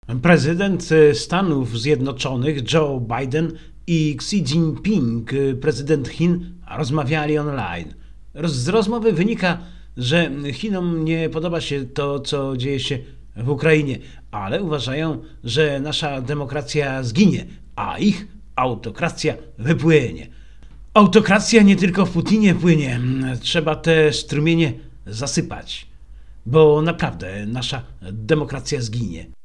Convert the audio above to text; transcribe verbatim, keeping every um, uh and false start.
Prezydent Stanów Zjednoczonych Joe Biden i Xi Jinping, prezydent Chin, rozmawiali online. Roz- Z rozmowy wynika, że Chinom nie podoba się to, co dzieje się w Ukrainie, ale uważają, że nasza demokracja zginie, a ich autokracja wypłynie. Autokracja nie tylko w Putinie płynie, trzeba te strumienie zasypać, bo naprawdę nasza demokracja zginie.